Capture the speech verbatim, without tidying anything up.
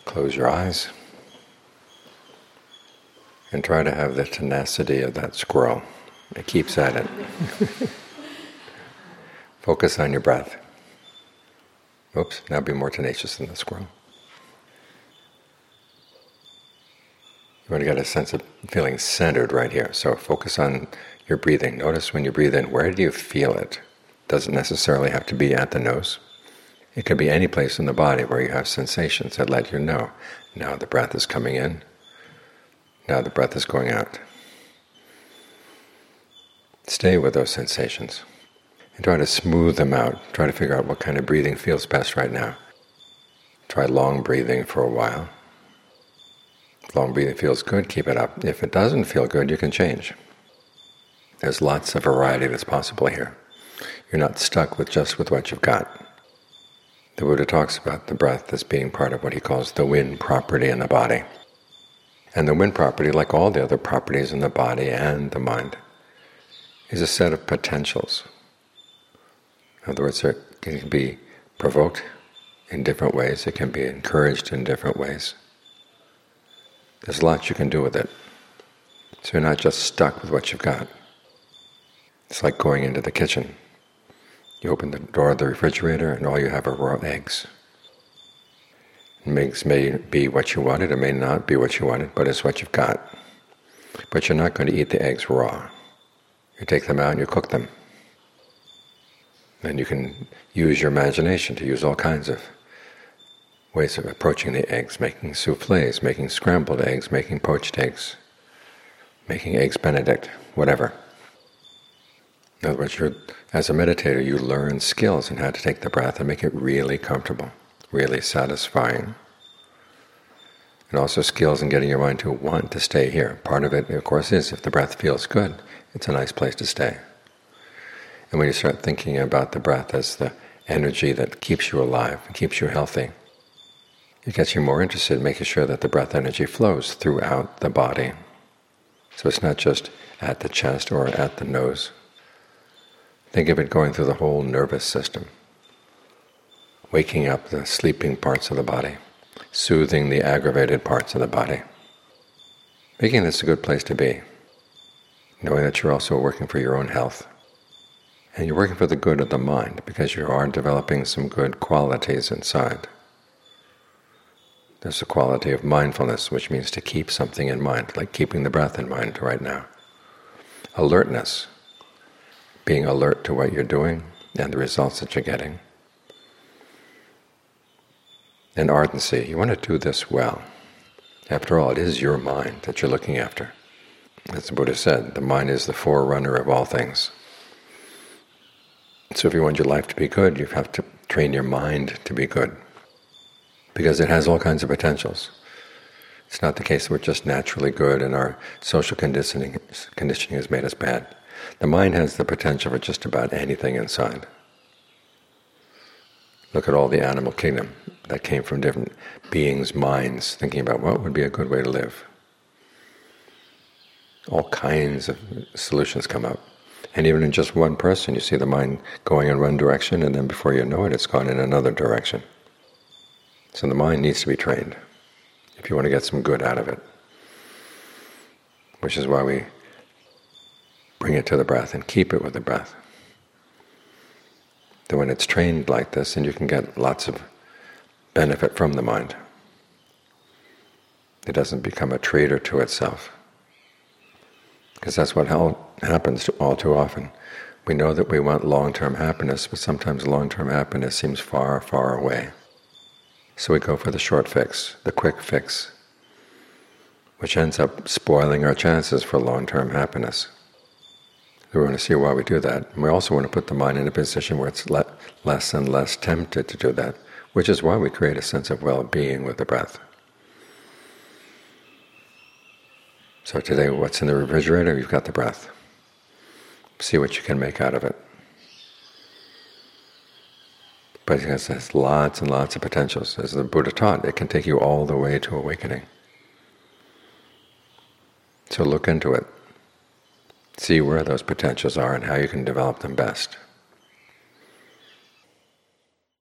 Close your eyes and try to have the tenacity of that squirrel. It keeps at it. Focus on your breath. Oops, now be more tenacious than the squirrel. You want to get a sense of feeling centered right here. So focus on your breathing. Notice when you breathe in, where do you feel it? Doesn't necessarily have to be at the nose. It could be any place in the body where you have sensations that let you know, now the breath is coming in, now the breath is going out. Stay with those sensations and try to smooth them out. Try to figure out what kind of breathing feels best right now. Try long breathing for a while. If long breathing feels good, keep it up. If it doesn't feel good, you can change. There's lots of variety that's possible here. You're not stuck with just with what you've got. The Buddha talks about the breath as being part of what he calls the wind property in the body. And the wind property, like all the other properties in the body and the mind, is a set of potentials. In other words, it can be provoked in different ways, it can be encouraged in different ways. There's lots you can do with it. So you're not just stuck with what you've got. It's like going into the kitchen. You open the door of the refrigerator and all you have are raw eggs. Eggs may be what you wanted, it may not be what you wanted, but it's what you've got. But you're not going to eat the eggs raw. You take them out and you cook them. Then you can use your imagination to use all kinds of ways of approaching the eggs, making soufflés, making scrambled eggs, making poached eggs, making eggs Benedict, whatever. In other words, you're, as a meditator, you learn skills in how to take the breath and make it really comfortable, really satisfying. And also skills in getting your mind to want to stay here. Part of it, of course, is if the breath feels good, it's a nice place to stay. And when you start thinking about the breath as the energy that keeps you alive, keeps you healthy, it gets you more interested in making sure that the breath energy flows throughout the body. So it's not just at the chest or at the nose. Think of it going through the whole nervous system, waking up the sleeping parts of the body, soothing the aggravated parts of the body, making this a good place to be, knowing that you're also working for your own health. And you're working for the good of the mind because you are developing some good qualities inside. There's the quality of mindfulness, which means to keep something in mind, like keeping the breath in mind right now. Alertness, being alert to what you're doing and the results that you're getting. And ardency, you want to do this well. After all, it is your mind that you're looking after. As the Buddha said, the mind is the forerunner of all things. So if you want your life to be good, you have to train your mind to be good, because it has all kinds of potentials. It's not the case that we're just naturally good and our social conditioning, conditioning has made us bad. The mind has the potential for just about anything inside. Look at all the animal kingdom that came from different beings' minds, thinking about what would be a good way to live. All kinds of solutions come up. And even in just one person, you see the mind going in one direction, and then before you know it, it's gone in another direction. So the mind needs to be trained if you want to get some good out of it, which is why we bring it to the breath and keep it with the breath. Then when it's trained like this, then you can get lots of benefit from the mind. It doesn't become a traitor to itself. Because that's what happens all too often. We know that we want long-term happiness, but sometimes long-term happiness seems far, far away. So we go for the short fix, the quick fix, which ends up spoiling our chances for long-term happiness. We want to see why we do that. And we also want to put the mind in a position where it's le less and less tempted to do that, which is why we create a sense of well-being with the breath. So today, what's in the refrigerator? You've got the breath. See what you can make out of it. But it has lots and lots of potentials. As the Buddha taught, it can take you all the way to awakening. So look into it. See where those potentials are and how you can develop them best.